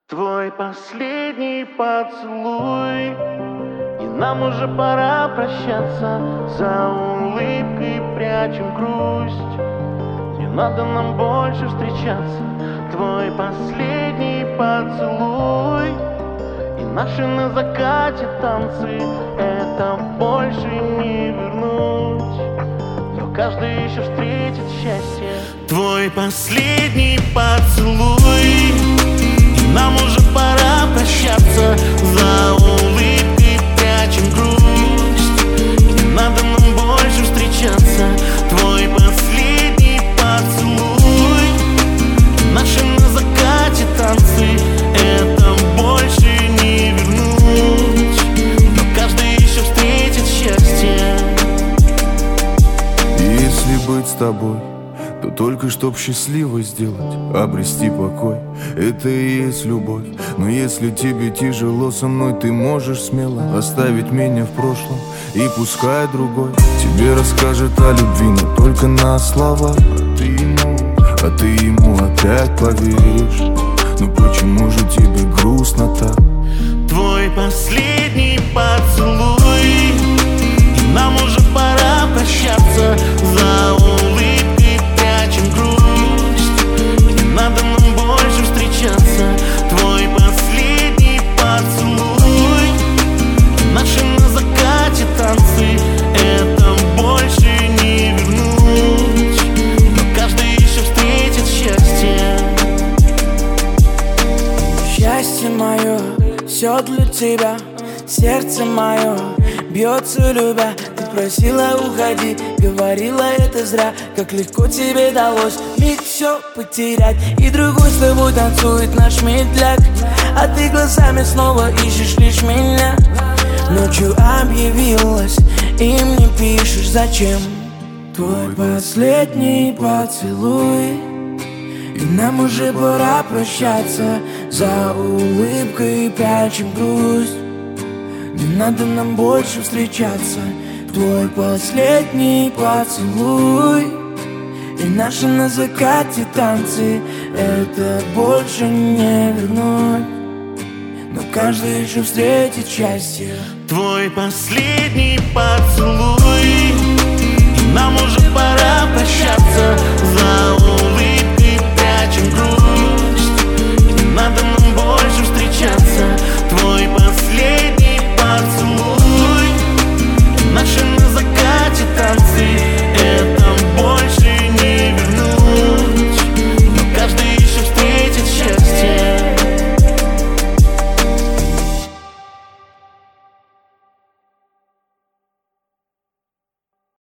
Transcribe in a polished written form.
Твой последний поцелуй, и нам уже пора прощаться. За улыбкой прячем грусть, не надо нам больше встречаться. Твой последний поцелуй, и наши на закате танцы, это больше не вернуть, но каждый еще встретит счастье. Твой последний поцелуй, нам уже пора прощаться. За улыбкой прячем грусть, не надо нам больше встречаться. Твой последний поцелуй, наши на закате танцы, это больше не вернуть, но каждый еще встретит счастье. Если быть с тобой, то только чтоб счастливо сделать, обрести покой. Это и есть любовь. Но если тебе тяжело со мной, ты можешь смело оставить меня в прошлом, и пускай другой тебе расскажет о любви, но только на слова. А ты ему опять поверишь. Ну почему же тебе грустно так? Твой последний поцелуй, и нам уже пора прощаться. За улыбкой прячем грусть, не надо нам больше встречаться. Твой последний поцелуй, наши на закате танцы, это больше не вернуть, но каждый еще встретит счастье. Счастье мое, все для тебя, сердце мое бьется любя. Ты просила уходи, говорила это зря. Как легко тебе далось миг все потерять, и другой с тобой танцует наш медляк. А ты глазами снова ищешь лишь меня. Ночью объявилась и мне пишешь зачем. Твой последний поцелуй, и нам уже пора прощаться. За улыбкой прячем грусть, не надо нам больше встречаться. Твой последний поцелуй, и наши на закате танцы, это больше не вернуть, но каждый еще встретит счастье. Твой последний поцелуй, и нам уже пора прощаться. За